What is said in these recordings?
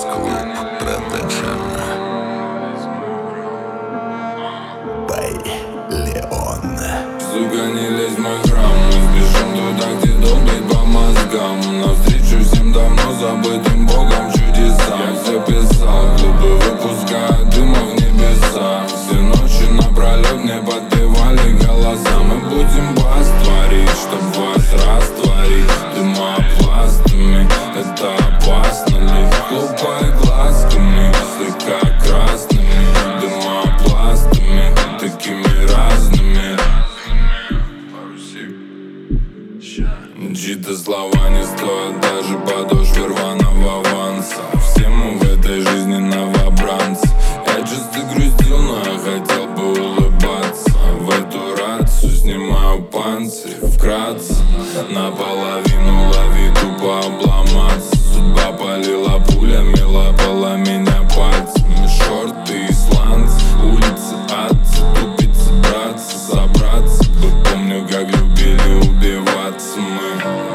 Bass-Club Production by Leon. Сука, не лезь в мой храм, мы спешим туда, где долбит по мозгам. Навстречу всем давно забытым богом чудесам. Я все писал, клубы выпускают дыма в небеса. Все ночи напролет мне подпевали голоса. Мы будем бас творить, чтоб вас растворить дымопластами. Это опасно ли? Хлопай глазками, слегка красными дымопластами, такими разными. Чьи-то слова не стоят даже подошвы рваного аванса. Все мы в этой жизни новобранцы. Я часто грустил, но я хотел бы улыбаться. В эту рацию снимаю панцирь вкратце. Наполовину лови, тупо обломаться. Судьба полила пулями, лапала меня пальцами. Шорты, исландцы, улицы, адцы, тупицы, братцы, собраться бы. Помню, как любили убиваться мы.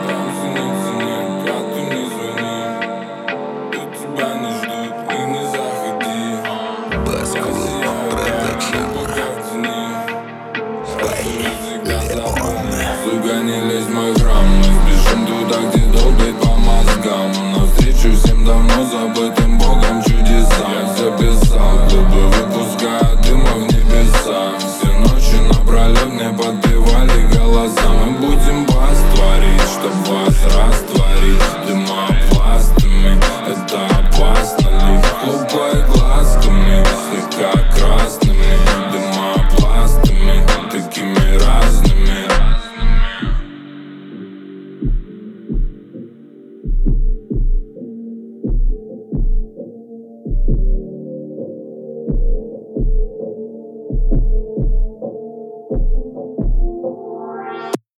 Bass-Club Production by Leon. Сука, не лезь в мой храм, мы спешим туда, где долбит по мозгам. Навстречу всем давно забытым богом чудесам. Я все писал, клубы выпускают дыма в небеса. Все ночи напролет мне подпевали голоса. Мы будем бас творить, чтоб вас растворить дымопластами. Это опасно ли? Хлопай глазками, слегка красными дымопластами, такими разными.